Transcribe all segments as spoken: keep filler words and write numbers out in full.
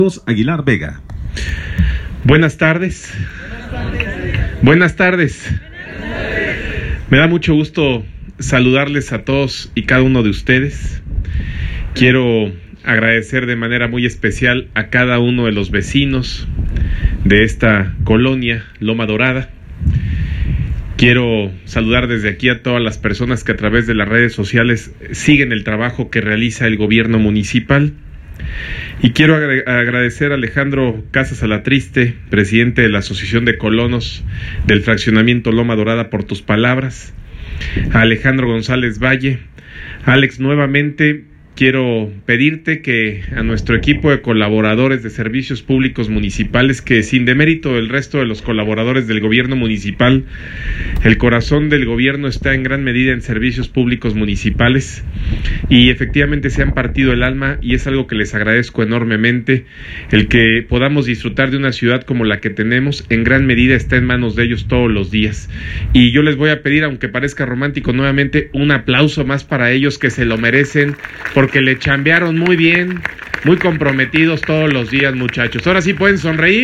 Aguilar Vega. Buenas tardes. Buenas tardes. Me da mucho gusto saludarles a todos y cada uno de ustedes. Quiero agradecer de manera muy especial a cada uno de los vecinos de esta colonia, Loma Dorada. Quiero saludar desde aquí a todas las personas que a través de las redes sociales siguen el trabajo que realiza el gobierno municipal. Y quiero agradecer a Alejandro Casas Alatriste, presidente de la Asociación de Colonos del Fraccionamiento Loma Dorada, por tus palabras. A Alejandro González Valle. Alex, nuevamente quiero pedirte que a nuestro equipo de colaboradores de servicios públicos municipales, que sin demérito del resto de los colaboradores del gobierno municipal, el corazón del gobierno está en gran medida en servicios públicos municipales y efectivamente se han partido el alma, y es algo que les agradezco enormemente. El que podamos disfrutar de una ciudad como la que tenemos en gran medida está en manos de ellos todos los días, y yo les voy a pedir, aunque parezca romántico, nuevamente un aplauso más para ellos, que se lo merecen, porque le chambearon muy bien, muy comprometidos todos los días, muchachos. Ahora sí pueden sonreír.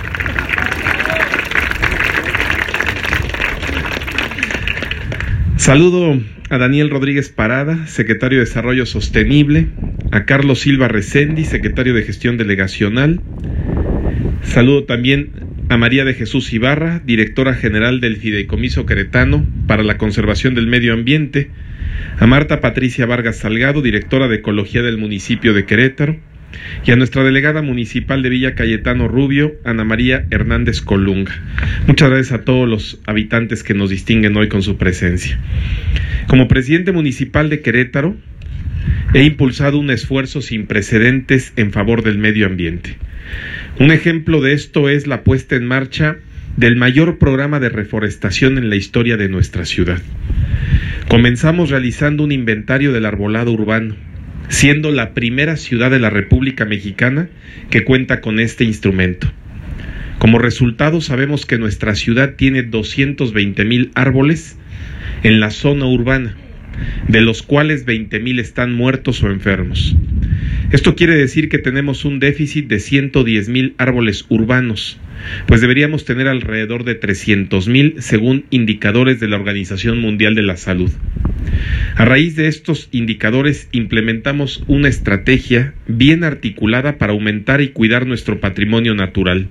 Saludo a Daniel Rodríguez Parada, secretario de Desarrollo Sostenible, a Carlos Silva Resendi, secretario de Gestión Delegacional. Saludo también a María de Jesús Ibarra, directora general del Fideicomiso Queretano para la Conservación del Medio Ambiente, a Marta Patricia Vargas Salgado, directora de Ecología del municipio de Querétaro, y a nuestra delegada municipal de Villa Cayetano Rubio, Ana María Hernández Colunga. Muchas gracias a todos los habitantes que nos distinguen hoy con su presencia. Como presidente municipal de Querétaro, he impulsado un esfuerzo sin precedentes en favor del medio ambiente. Un ejemplo de esto es la puesta en marcha del mayor programa de reforestación en la historia de nuestra ciudad. Comenzamos realizando un inventario del arbolado urbano, siendo la primera ciudad de la República Mexicana que cuenta con este instrumento. Como resultado, sabemos que nuestra ciudad tiene doscientos veinte mil árboles en la zona urbana, de los cuales veinte mil están muertos o enfermos. Esto quiere decir que tenemos un déficit de ciento diez mil árboles urbanos, pues deberíamos tener alrededor de trescientos mil según indicadores de la Organización Mundial de la Salud. A raíz de estos indicadores implementamos una estrategia bien articulada para aumentar y cuidar nuestro patrimonio natural.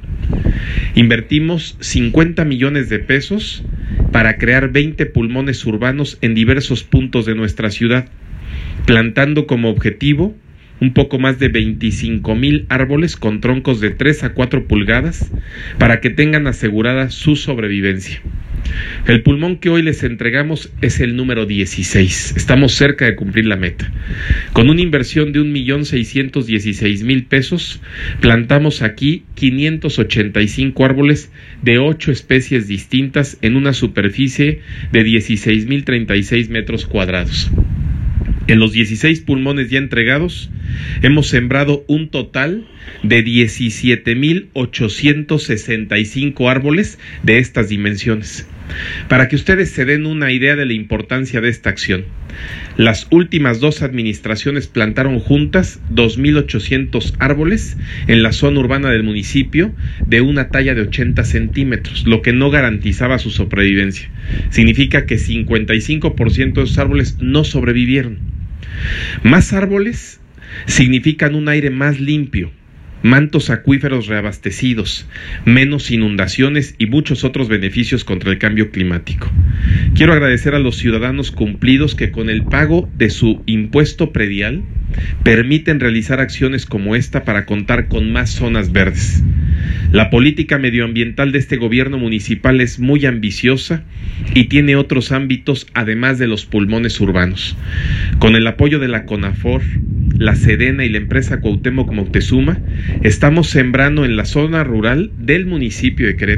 Invertimos cincuenta millones de pesos para crear veinte pulmones urbanos en diversos puntos de nuestra ciudad, plantando como objetivo un poco más de veinticinco mil árboles con troncos de tres a cuatro pulgadas para que tengan asegurada su sobrevivencia. El pulmón que hoy les entregamos es el número dieciséis. Estamos cerca de cumplir la meta. Con una inversión de un millón seiscientos dieciséis mil pesos, plantamos aquí quinientos ochenta y cinco árboles de ocho especies distintas en una superficie de dieciséis mil treinta y seis metros cuadrados. En los dieciséis pulmones ya entregados, hemos sembrado un total de diecisiete mil ochocientos sesenta y cinco árboles de estas dimensiones. Para que ustedes se den una idea de la importancia de esta acción, las últimas dos administraciones plantaron juntas dos mil ochocientos árboles en la zona urbana del municipio de una talla de ochenta centímetros, lo que no garantizaba su sobrevivencia. Significa que cincuenta y cinco por ciento de esos árboles no sobrevivieron. Más árboles significan un aire más limpio, mantos acuíferos reabastecidos, menos inundaciones y muchos otros beneficios contra el cambio climático. Quiero agradecer a los ciudadanos cumplidos que con el pago de su impuesto predial permiten realizar acciones como esta para contar con más zonas verdes. La política medioambiental de este gobierno municipal es muy ambiciosa y tiene otros ámbitos además de los pulmones urbanos. Con el apoyo de la CONAFOR, la Sedena y la empresa Cuauhtémoc Moctezuma, estamos sembrando en la zona rural del municipio de Querétaro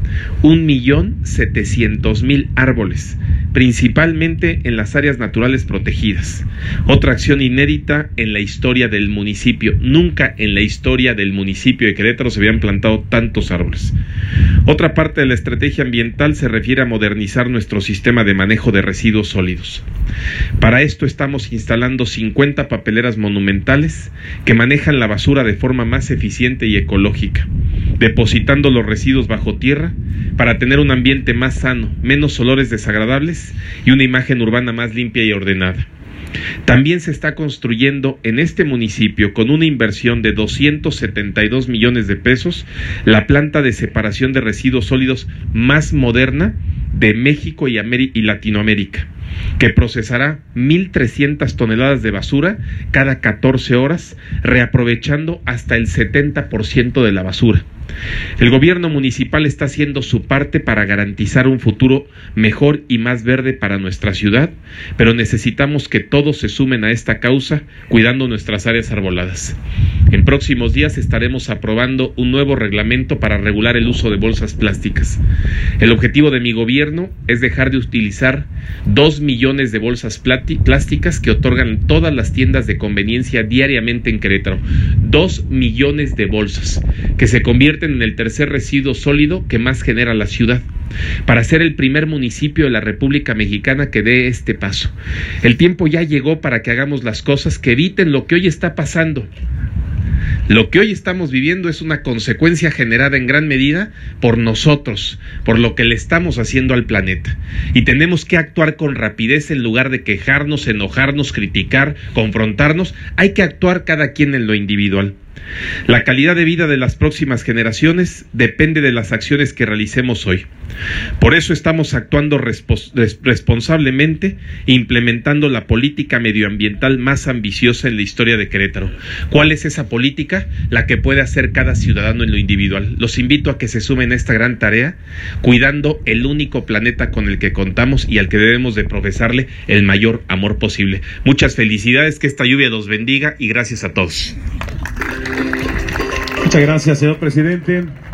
un millón setecientos mil árboles, principalmente en las áreas naturales protegidas. Otra acción inédita en la historia del municipio. Nunca en la historia del municipio de Querétaro se habían plantado tantos árboles. Otra parte de la estrategia ambiental se refiere a modernizar nuestro sistema de manejo de residuos sólidos. Para esto estamos instalando cincuenta papeleras monumentales que manejan la basura de forma más eficiente y ecológica, depositando los residuos bajo tierra para tener un ambiente más sano, menos olores desagradables y una imagen urbana más limpia y ordenada. También se está construyendo en este municipio, con una inversión de doscientos setenta y dos millones de pesos, la planta de separación de residuos sólidos más moderna de México y, Ameri- y Latinoamérica, que procesará mil trescientas toneladas de basura cada catorce horas, reaprovechando hasta el setenta por ciento de la basura. El gobierno municipal está haciendo su parte para garantizar un futuro mejor y más verde para nuestra ciudad, pero necesitamos que todos se sumen a esta causa, cuidando nuestras áreas arboladas. En próximos días estaremos aprobando un nuevo reglamento para regular el uso de bolsas plásticas. El objetivo de mi gobierno es dejar de utilizar dos millones de bolsas plásticas que otorgan todas las tiendas de conveniencia diariamente en Querétaro. Dos millones de bolsas que se convierten en el tercer residuo sólido que más genera la ciudad, para ser el primer municipio de la República Mexicana que dé este paso. El tiempo ya llegó para que hagamos las cosas que eviten lo que hoy está pasando. Lo que hoy estamos viviendo es una consecuencia generada en gran medida por nosotros, por lo que le estamos haciendo al planeta. Y tenemos que actuar con rapidez en lugar de quejarnos, enojarnos, criticar, confrontarnos. Hay que actuar cada quien en lo individual. La calidad de vida de las próximas generaciones depende de las acciones que realicemos hoy. Por eso estamos actuando respos- responsablemente, implementando la política medioambiental más ambiciosa en la historia de Querétaro. ¿Cuál es esa política? La que puede hacer cada ciudadano en lo individual. Los invito a que se sumen a esta gran tarea, cuidando el único planeta con el que contamos y al que debemos de profesarle el mayor amor posible. Muchas felicidades, que esta lluvia los bendiga y gracias a todos. Muchas gracias, señor presidente.